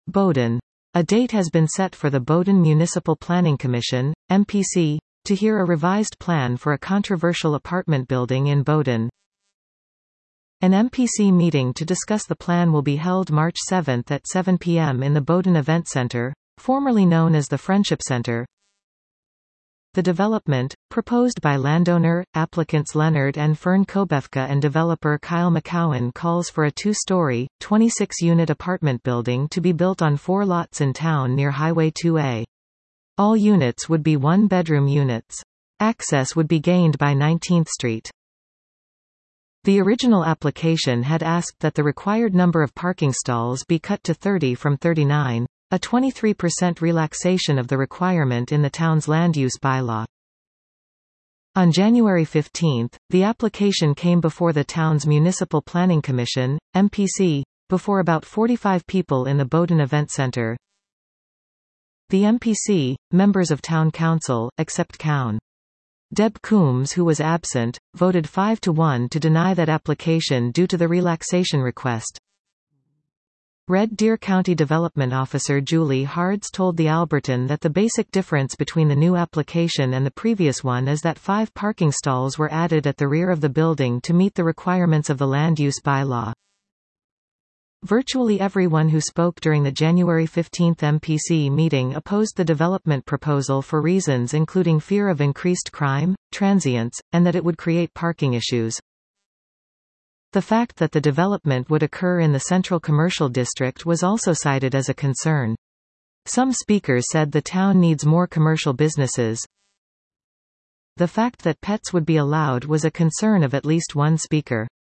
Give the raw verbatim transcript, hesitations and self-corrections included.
Bowdon. A date has been set for the Bowdon Municipal Planning Commission, M P C, to hear a revised plan for a controversial apartment building in Bowdon. An M P C meeting to discuss the plan will be held March seventh at seven p m in the Bowdon Event Centre, formerly known as the Friendship Centre. The development, proposed by landowner, applicants Leonard and Fern Kobethka and developer Kyle McCowan, calls for a two-story, twenty-six unit apartment building to be built on four lots in town near Highway two A. All units would be one-bedroom units. Access would be gained by nineteenth street. The original application had asked that the required number of parking stalls be cut to thirty from thirty-nine. A twenty-three percent relaxation of the requirement in the town's land use bylaw. On January fifteenth, the application came before the town's Municipal Planning Commission, M P C, before about forty-five people in the Bowdon Event Centre. The M P C, members of Town Council, except Cown. Deb Coombs, who was absent, voted five to one to deny that application due to the relaxation request. Red Deer County Development Officer Julie Hards told the Alberton that the basic difference between the new application and the previous one is that five parking stalls were added at the rear of the building to meet the requirements of the land use bylaw. Virtually everyone who spoke during the January fifteenth M P C meeting opposed the development proposal for reasons including fear of increased crime, transients, and that it would create parking issues. The fact that the development would occur in the Central Commercial District was also cited as a concern. Some speakers said the town needs more commercial businesses. The fact that pets would be allowed was a concern of at least one speaker.